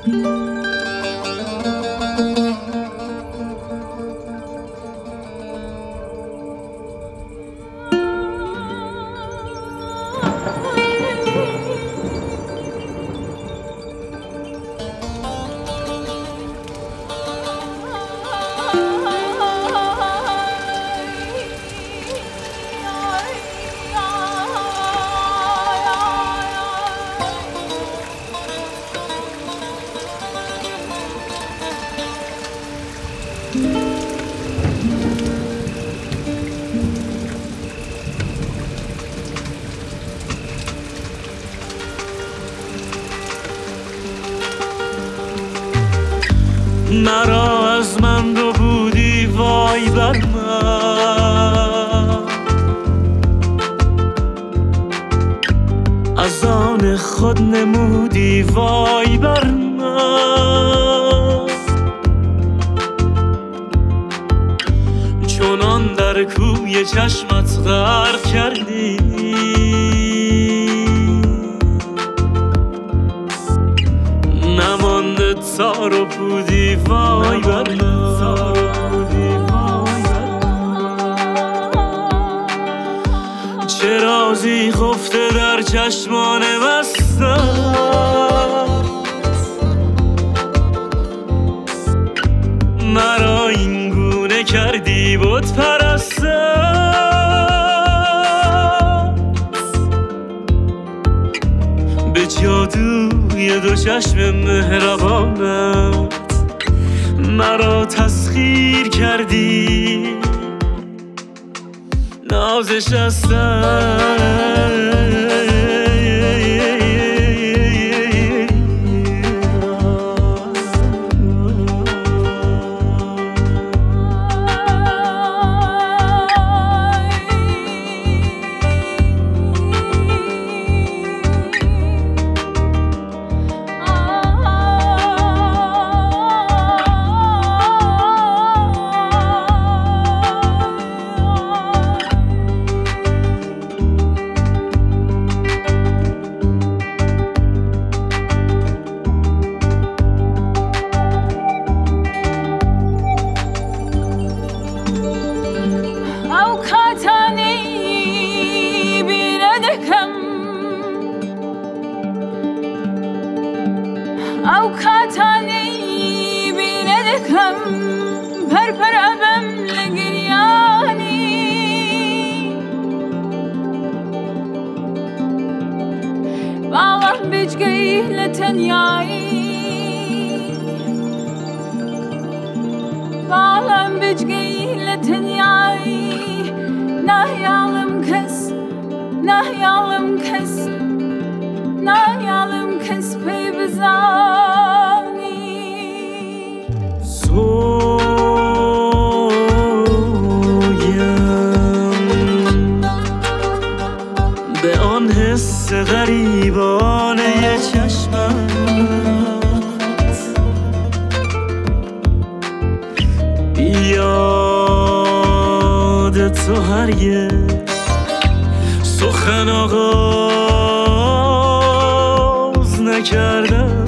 مرا از من دو بودی وای بر من، از آن خود نمودی وای بر من، چونان در کوی چشمت غرق کردی، نمانده تار و پودی وای بر من، چه رازی خفته در چشمان بستم، مرا این گونه کردی بت پرستم، به جادوی دو چشم مهربانت مرا تسخیر کردی، نازش هستم اوقاتانی بیندکم پر پر ابم لگریانی والله بجگی لتنیایی والله بجگی لتنیایی نهیالم کس نهیالم کس نهیالم کس پی بزانی سویم به آن حس غریبانه چشمت، یاد تو هرگز سخن آغاز نکردم،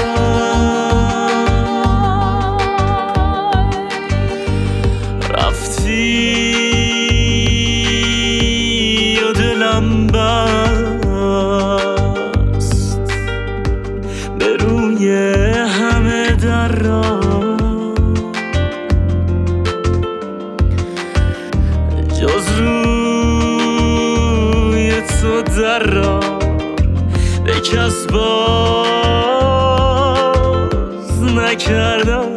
رفتی و دلم بست به روی همه در را، جز روی تو در را به کس باز نکردم.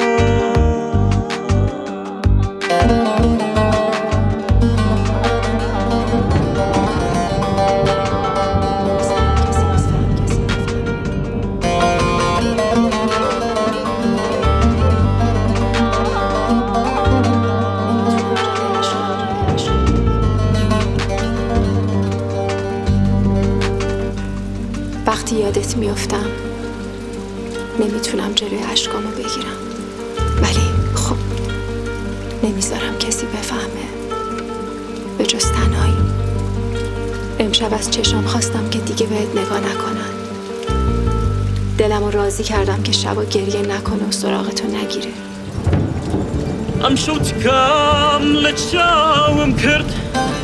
وقتی یادت میافتم نمیتونم جلوی اشکامو بگیرم، ولی خب نمیذارم کسی بفهمه به جز تنهایی. امشب از چشام خواستم که دیگه بهت نگاه نکنن، دلمو راضی کردم که شبا گریه نکنه و سراغ تو نگیره. ام شوت کامل چاوم کرد،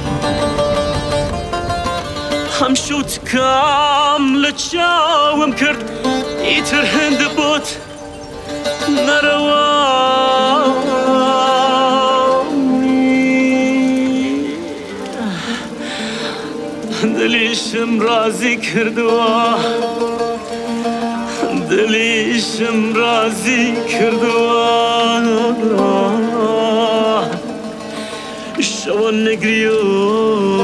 ام شوت کامل چاوم کرد، ایتر هند بود نروامی. دلیشم رازی کردوا، دلیشم رازی کردوا، شو نگریو